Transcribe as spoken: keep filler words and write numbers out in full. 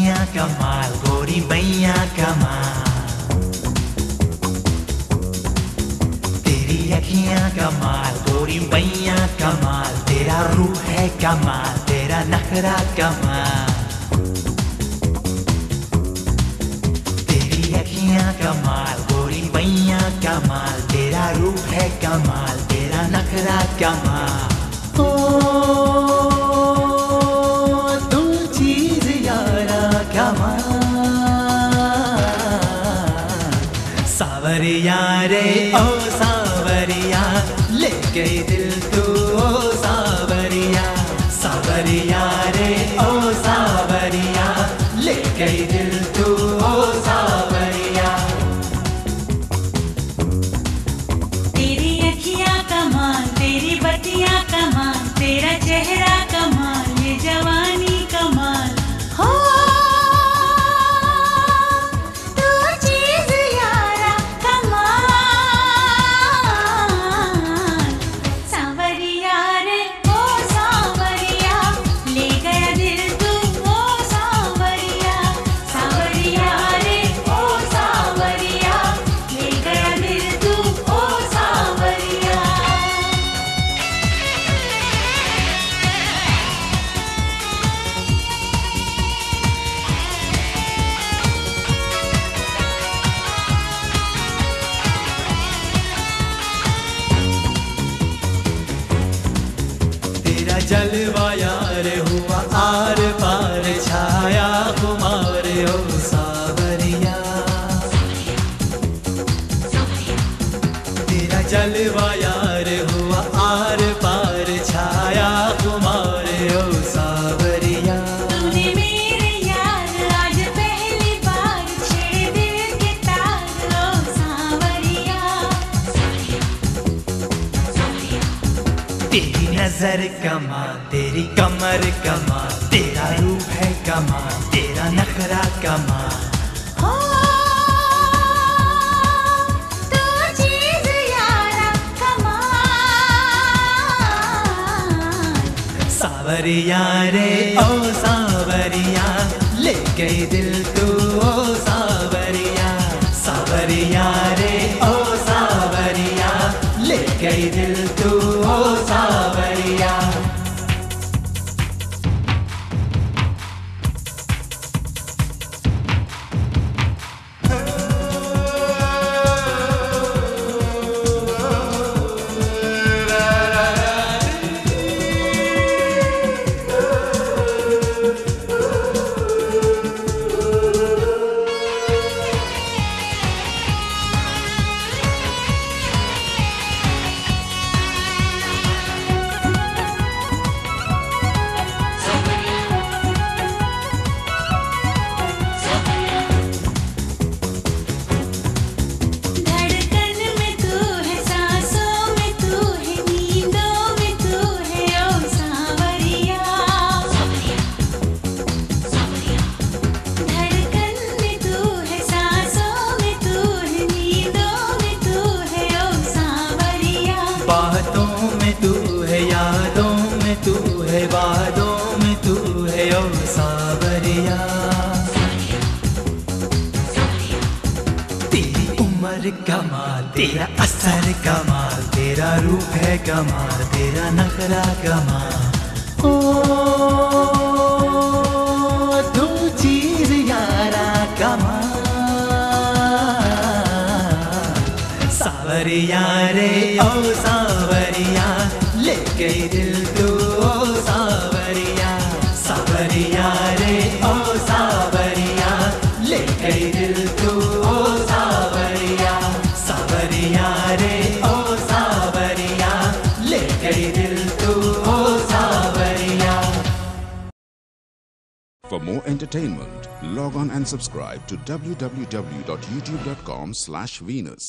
अखियां कमाल गोरी बैया कमाल, तेरी अखियां कमाल गोरी बैया कमाल, तेरा रूह है कमाल तेरा नखरा कमाल, तेरी अखियां कमाल गोरी बैया कमाल, तेरा रूह है कमाल तेरा नखरा कमाल। ओ तू चीज यारा कमाल, सावरिया रे ओ सावरिया ले गई दिल तू ओ सावरिया, सावरिया रे ओ सावरिया ले गई दिल तू ओ सावरिया। तेरी अखियां कमाल तेरी बतियां कमाल, तेरा चेहरा कमाल ये जवानी कमाल, हो तू चीज यारा कमाल, सावरिया रे ओ सावरिया ले गया दिल तू ओ सावरिया, सावरिया रे ओ सावरिया ले गया दिल तू ओ सावरिया। तेरा जलवा यार हुआ आर पार छाया कुमार ओ सावरिया, तेरा जलवा यार हुआ आर पार छाया कुमार ओ सावरिया। तूने मेरे यार आज पहली बार छेड़े दिल के तार ओ सावरिया, तेरी नजर कमाल तेरी कमर कमाल, तेरा रूप है कमाल तेरा नखरा कमाल, हो तू चीज यारा कमाल, सावरिया रे ओ सावरिया ले गई दिल तू ओ सावरिया, सावरिया रे ओ सावरिया ले गई दिल तू ओ सावरिया। धड़कन में तू है सांसों में तू है नींदों में तू है ओ सावरिया, धड़कन में तू है सांसों में तू है नींदों में तू है ओ सावरिया, बातों में तू है यादों में तू है वादों में तू है ओ सावरिया, तेरी उम्र कमाल तेरा असर कमाल, तेरा रूप है कमाल तेरा नखरा कमाल। ओ तू चीज यारा कमाल, सावरिया रे ओ सावरिया ले गई दिल तू ओ सावरिया, सावरिया रे ओ सावरिया ले गई दिल तू ओ सावरिया, सावरिया रे ओ सावरिया ले गई दिल तू ओ सावरिया। For more entertainment, log on and subscribe to w w w dot youtube dot com slash Venus.